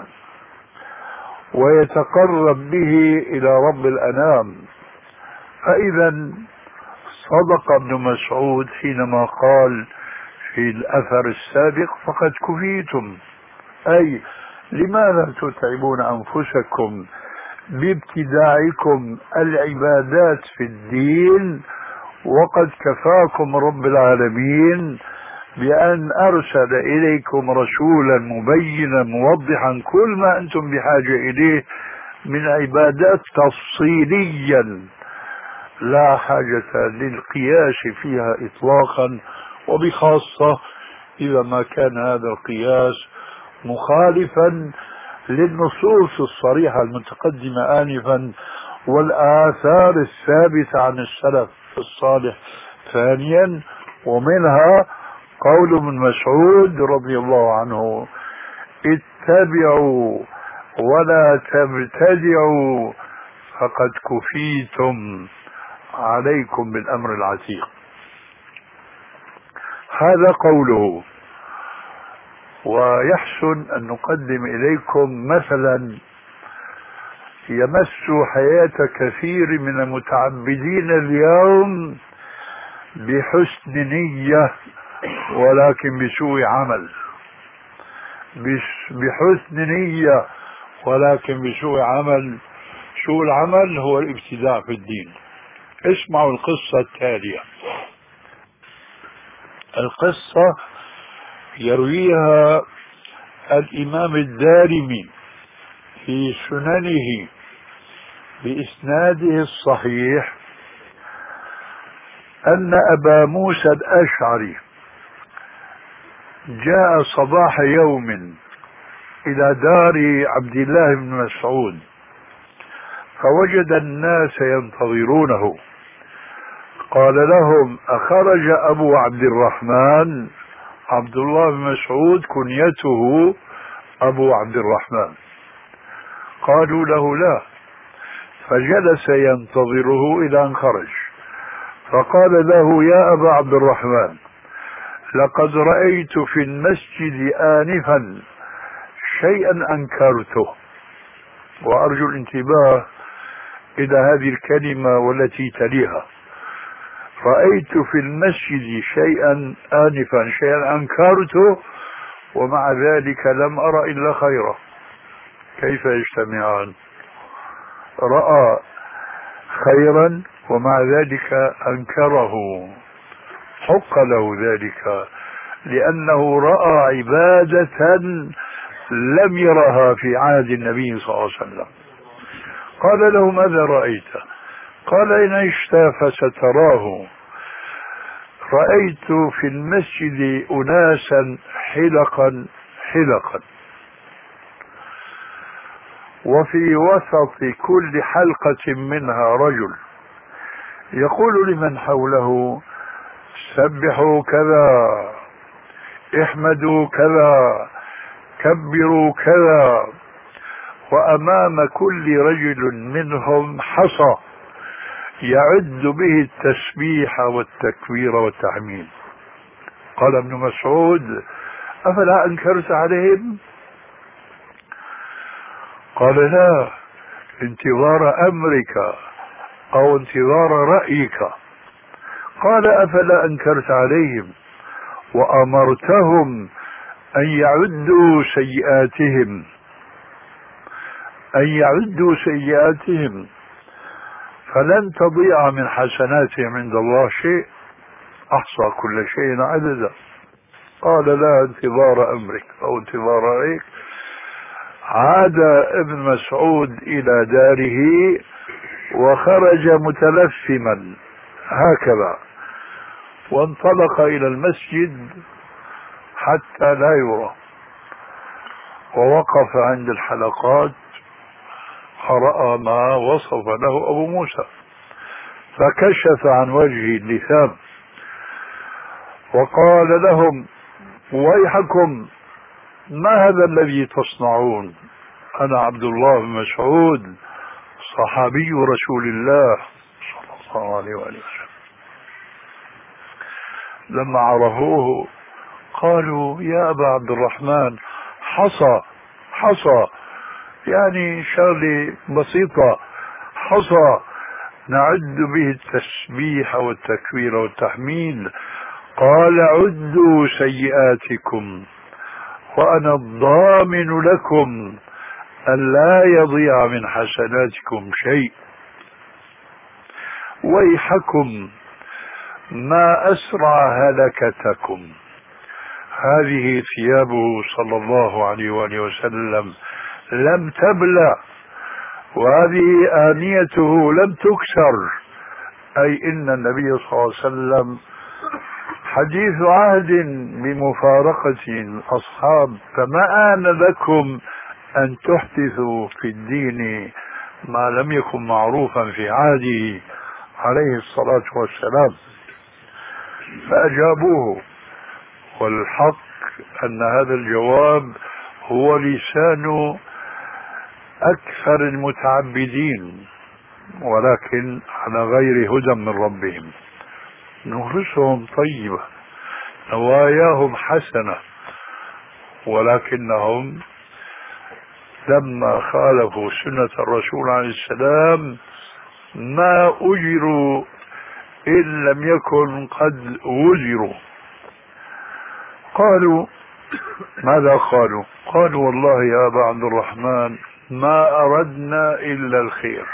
ويتقرب به إلى رب الأنام. فإذا صدق ابن مسعود حينما قال في الأثر السابق: فقد كفيتم، أي لماذا تتعبون أنفسكم بابتداعكم العبادات في الدين وقد كفاكم رب العالمين بأن أرسل إليكم رسولا مبينا موضحا كل ما أنتم بحاجة إليه من عبادات تفصيليا لا حاجة للقياس فيها إطلاقا، وبخاصة إذا ما كان هذا القياس مخالفا للنصوص الصريحة المتقدمة آنفا والآثار الثابتة عن السلف الصالح. ثانيا، ومنها قول ابن مسعود رضي الله عنه: اتبعوا ولا تبتدعوا فقد كفيتم، عليكم بالأمر العتيق. هذا قوله. ويحسن أن نقدم إليكم مثلا يمس حياة كثير من المتعبدين اليوم بحسن نية ولكن بسوء عمل، بحسن نية ولكن بسوء عمل. سوء العمل هو الابتداع في الدين. اسمعوا القصة التالية. القصة يرويها الإمام الدارمي في سننه بإسناده الصحيح أن أبا موسى الأشعري جاء صباح يوم إلى دار عبد الله بن مسعود فوجد الناس ينتظرونه. قال لهم: أخرج أبو عبد الرحمن؟ عبد الله بن مسعود كنيته أبو عبد الرحمن. قالوا له: لا. فجلس ينتظره إلى أن خرج، فقال له: يا أبا عبد الرحمن، لقد رأيت في المسجد آنفا شيئا أنكرته. وأرجو الانتباه إلى هذه الكلمة والتي تليها: رأيت في المسجد شيئا آنفا، شيئا أنكرته، ومع ذلك لم أرى إلا خيرا. كيف يجتمعان؟ رأى خيرا ومع ذلك أنكره، حق له ذلك، لأنه رأى عبادة لم يرها في عهد النبي صلى الله عليه وسلم. قال له: ماذا رأيت؟ قال: إن عشت فستراه. رأيت في المسجد أناسا حلقا حلقا، وفي وسط كل حلقة منها رجل يقول لمن حوله: سبحوا كذا، احمدوا كذا، كبروا كذا. وأمام كل رجل منهم حصى يعد به التسبيح والتكبير والتحميد. قال ابن مسعود: أفلا أنكرت عليهم؟ قال: لا، انتظار أمرك أو انتظار رأيك. قال: أفلا أنكرت عليهم وأمرتهم أن يعدوا سيئاتهم أن يعدوا سيئاتهم فلن تضيع من حسناتهم عند الله شيء، أحصى كل شيء عددا. قال: لا، انتظار أمرك أو انتظار رأيك. عاد ابن مسعود إلى داره وخرج متلثما هكذا، وانطلق إلى المسجد حتى لا يرى، ووقف عند الحلقات فرأى ما وصف له أبو موسى، فكشف عن وجهه اللثام وقال لهم: ويحكم، ما هذا الذي تصنعون؟ أنا عبد الله بن مسعود صحابي رسول الله صلى الله عليه وآله وسلم. لما عرفوه قالوا: يا أبا عبد الرحمن، حصى حصى، يعني شغلة بسيطة، حصى نعد به التسبيح والتكبير والتحميد. قال: عدوا سيئاتكم وأنا الضامن لكم أن لا يضيع من حسناتكم شيء. ويحكم، ما أسرع هلكتكم. هذه ثيابه صلى الله عليه وآله وسلم لم تبلى، وهذه آنيته لم تكسر، أي إن النبي صلى الله عليه وسلم حديث عهد بمفارقة الأصحاب، فما آن لكم أن تحدثوا في الدين ما لم يكن معروفا في عهده عليه الصلاة والسلام. فأجابوه، والحق أن هذا الجواب هو لسان أكثر المتعبدين، ولكن على غير هدى من ربهم. نفوسهم طيبة، نواياهم حسنة، ولكنهم لما خالفوا سنة الرسول عليه السلام ما أجروا إن لم يكن قد وزروا. قالوا: ماذا قالوا؟ قالوا: والله يا أبا عبد الرحمن ما أردنا إلا الخير.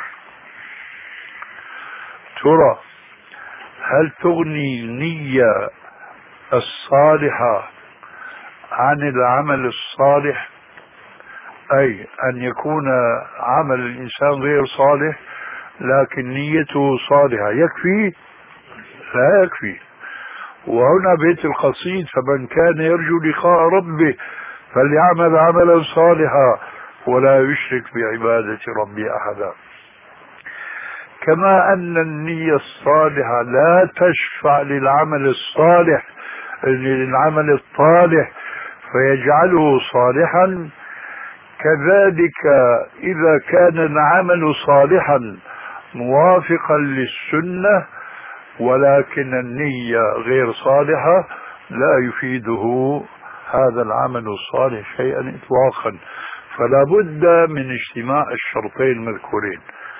ترى هل تغني النية الصالحة عن العمل الصالح؟ أي أن يكون عمل الإنسان غير صالح لكن نيته صالحة يكفي؟ لا يكفي. وهنا بيت القصيد: فمن كان يرجو لقاء ربه فليعمل عملا صالحا ولا يشرك بعبادة ربه أحدا. كما أن النية الصالحة لا تشفع للعمل الصالح للعمل الطالح فيجعله صالحا، كذلك إذا كان العمل صالحا موافقا للسنة ولكن النية غير صالحة لا يفيده هذا العمل الصالح شيئا إطلاقا. فلا بد من اجتماع الشرطين المذكورين.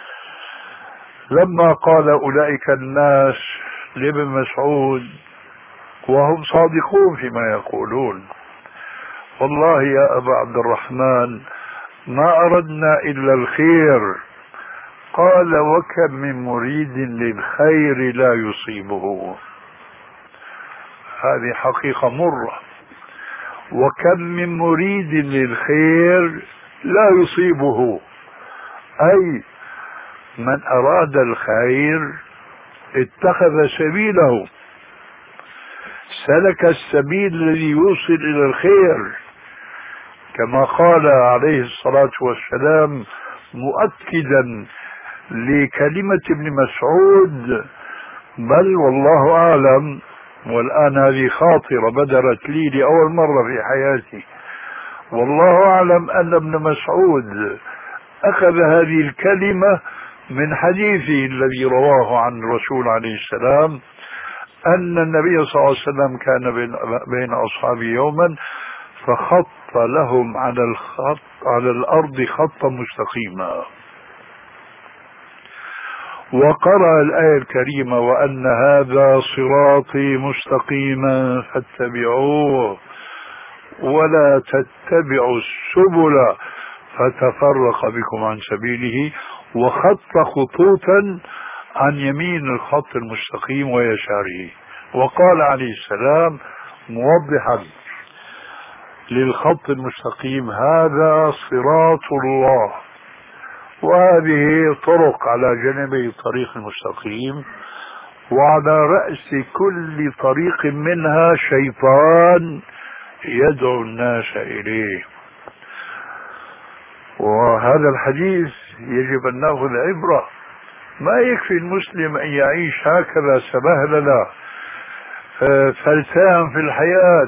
لما قال أولئك الناس لابن مسعود وهم صادقون فيما يقولون: والله يا أبا عبد الرحمن ما أردنا إلا الخير، قال: وكم من مريد للخير لا يصيبه. هذه حقيقة مرة. وكم من مريد للخير لا يصيبه، أي من أراد الخير اتخذ سبيله، سلك السبيل الذي يوصل إلى الخير، كما قال عليه الصلاة والسلام مؤكدا لكلمة ابن مسعود: بل والله أعلم، والآن هذه خاطرة بدرت لي لأول مرة في حياتي، والله أعلم أن ابن مسعود أخذ هذه الكلمة من حديثه الذي رواه عن الرسول عليه السلام أن النبي صلى الله عليه وسلم كان بين, بين أصحابه يوما فخط لهم على الخط على الأرض خطا مستقيما، وقرأ الآية الكريمة: وأن هذا صراطي مستقيما فاتبعوه ولا تتبعوا السبل فتفرق بكم عن سبيله، وخط خطوطا عن يمين الخط المستقيم ويساره. وقال عليه السلام موضحا للخط المستقيم: هذا صراط الله. وهذه طرق على جانبي الطريق المستقيم، وعلى رأس كل طريق منها شيطان يدعو الناس إليه. وهذا الحديث يجب أن نأخذ عبرة. ما يكفي المسلم أن يعيش هكذا سبهللة فلتان في الحياة: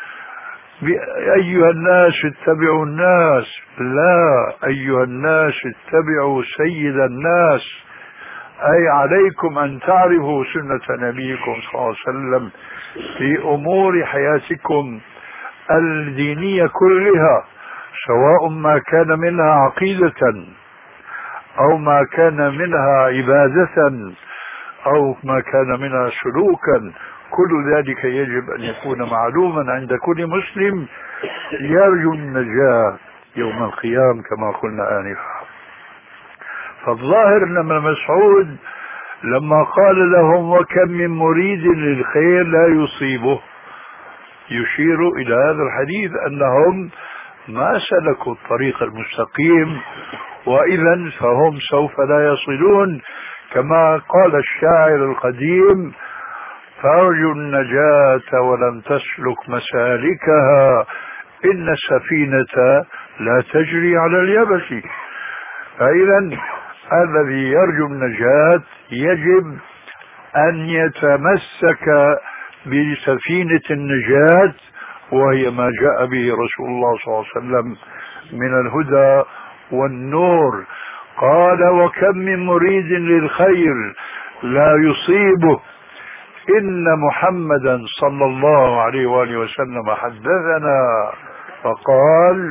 أيها الناس اتبعوا الناس. لا، أيها الناس اتبعوا سيد الناس، أي عليكم أن تعرفوا سنة نبيكم صلى الله عليه وسلم في أمور حياتكم الدينية كلها، سواء ما كان منها عقيدة أو ما كان منها عبادة أو ما كان منها سلوكا. كل ذلك يجب أن يكون معلوما عند كل مسلم يرجو النجاة يوم القيامة كما قلنا آنفا. فالظاهر أن ابن مسعود لما قال لهم: وكم من مريد للخير لا يصيبه، يشير إلى هذا الحديث أنهم ما سلكوا الطريق المستقيم، وإذا فهم سوف لا يصلون، كما قال الشاعر القديم: فارجو النجاة ولم تسلك مسالكها، إن السفينة لا تجري على اليبس. فإذا الذي يرجو النجاة يجب أن يتمسك بسفينة النجاة، وهي ما جاء به رسول الله صلى الله عليه وسلم من الهدى والنور. قال: وكم من مريد للخير لا يصيبه، إن محمدا صلى الله عليه وآله وسلم حدثنا فقال: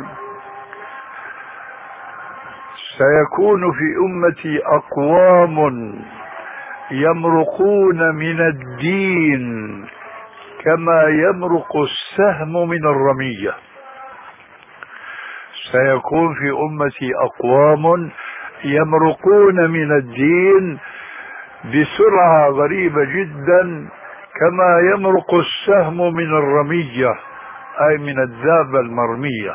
سيكون في أمتي أقوام يمرقون من الدين كما يمرق السهم من الرمية. سيكون في أمتي أقوام يمرقون من الدين بسرعة غريبة جدا كما يمرق السهم من الرمية، أي من الدابة المرمية.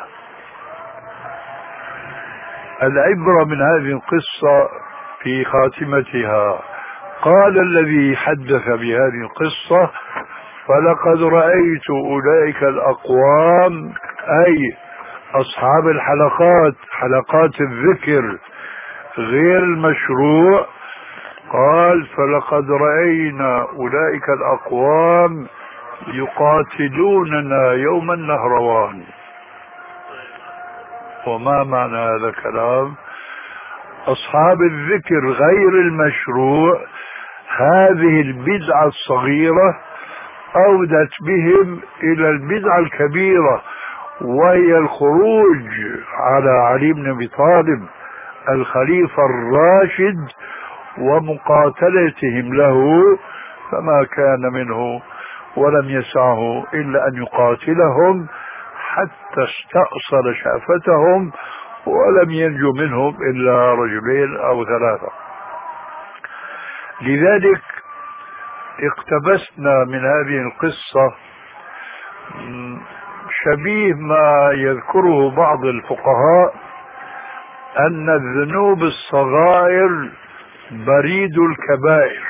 العبرة من هذه القصة في خاتمتها. قال الذي حدث بهذه القصة: فلقد رأيت أولئك الأقوام، أي أصحاب الحلقات، حلقات الذكر غير المشروع، قال فلقد رأينا أولئك الأقوام يقاتلوننا يوم النهروان. وما معنى هذا الكلام؟ أصحاب الذكر غير المشروع هذه البدعة الصغيرة أودت بهم إلى البدعة الكبيرة، وهي الخروج على علي بن أبي طالب الخليفة الراشد ومقاتلتهم له، فما كان منه ولم يسعه إلا أن يقاتلهم حتى استأصل شأفتهم، ولم ينجو منهم إلا رجلين أو ثلاثة. لذلك اقتبسنا من هذه القصة شبيه ما يذكره بعض الفقهاء أن الذنوب الصغائر بريد الكبائر.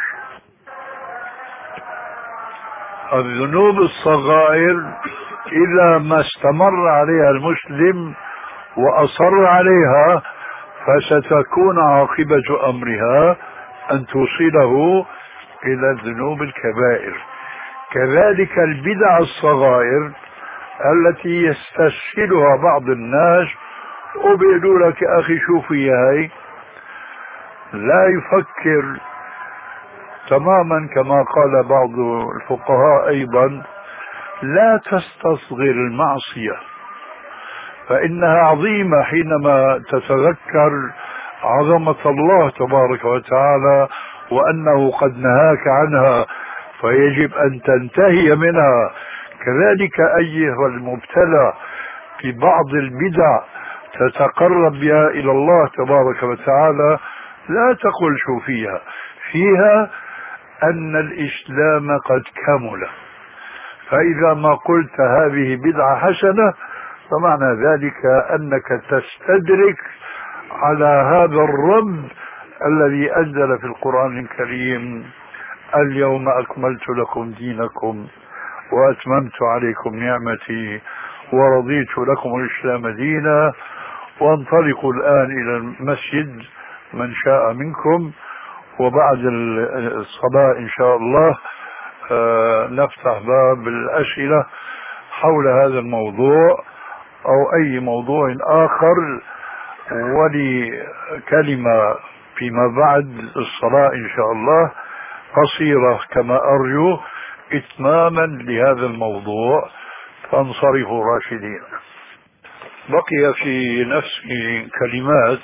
الذنوب الصغائر إذا ما استمر عليها المسلم وأصر عليها فستكون عاقبة أمرها أن توصله إلى الذنوب الكبائر. كذلك البدع الصغائر التي يستسهلها بعض الناس وبيقولوا لك أخي شوفي هاي، لا يفكر تماما كما قال بعض الفقهاء أيضا لا تستصغر المعصية فإنها عظيمة حينما تتذكر عظمة الله تبارك وتعالى وأنه قد نهاك عنها فيجب أن تنتهي منها. كذلك أيها المبتلى في بعض البدع تتقرب بها إلى الله تبارك وتعالى لا تقل شو فيها، فيها أن الإسلام قد كمل، فإذا ما قلت هذه بدعة حسنة فمعنى ذلك أنك تستدرك على هذا الرب الذي أنزل في القرآن الكريم اليوم أكملت لكم دينكم وأتممت عليكم نعمتي ورضيت لكم الإسلام دينا، وانطلقوا الآن إلى المسجد من شاء منكم، وبعد الصلاة إن شاء الله نفتح باب الأسئلة حول هذا الموضوع أو أي موضوع آخر، ولي كلمة فيما بعد الصلاة إن شاء الله قصيرة كما أرجو إتماما لهذا الموضوع، فانصرفوا راشدين. بقي في نفسي كلمات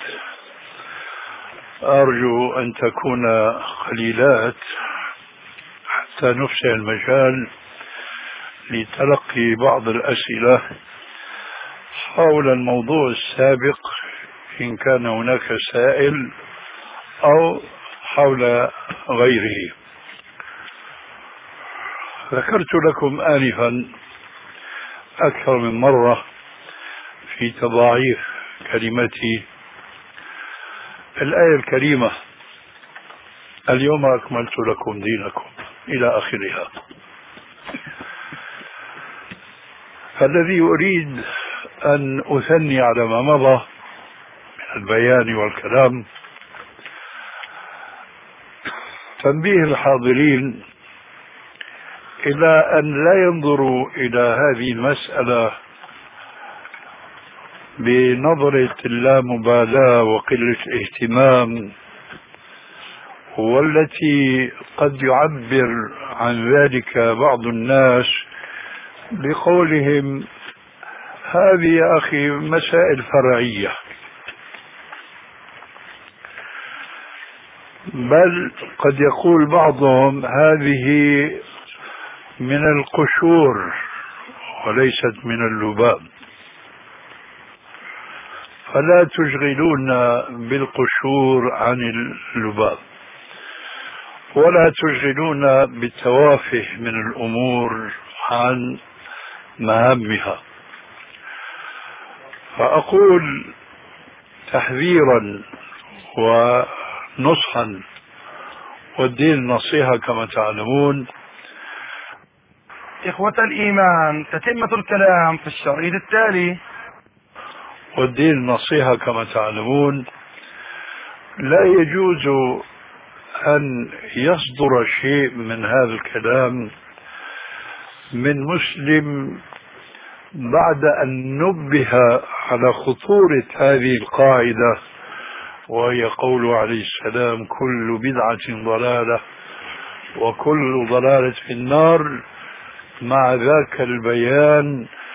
أرجو أن تكون قليلات حتى نفسح المجال لتلقي بعض الأسئلة حول الموضوع السابق إن كان هناك سائل أو حول غيره. ذكرت لكم آنفا أكثر من مرة في تضاعيف كلمتي الآية الكريمة اليوم أكملت لكم دينكم إلى آخرها. فالذي أريد أن أثني على ما مضى من البيان والكلام تنبيه الحاضرين إلى أن لا ينظروا إلى هذه المسألة بنظرة اللامبالاة وقلة اهتمام، والتي قد يعبر عن ذلك بعض الناس بقولهم هذه يا أخي مسائل فرعية، بل قد يقول بعضهم هذه من القشور وليست من اللباب، فلا تشغلونا بالقشور عن اللباب ولا تشغلونا بالتوافه من الأمور عن مهامها. فأقول تحذيرا ونصحا، والدين نصيحة كما تعلمون. إخوة الإيمان، تتمة الكلام في الشريط التالي. والدين نصيحة كما تعلمون، لا يجوز أن يصدر شيء من هذا الكلام من مسلم بعد أن نبه على خطورة هذه القاعدة، وهي قول عليه السلام: كل بدعة ضلالة وكل ضلالة في النار، مع ذاك البيان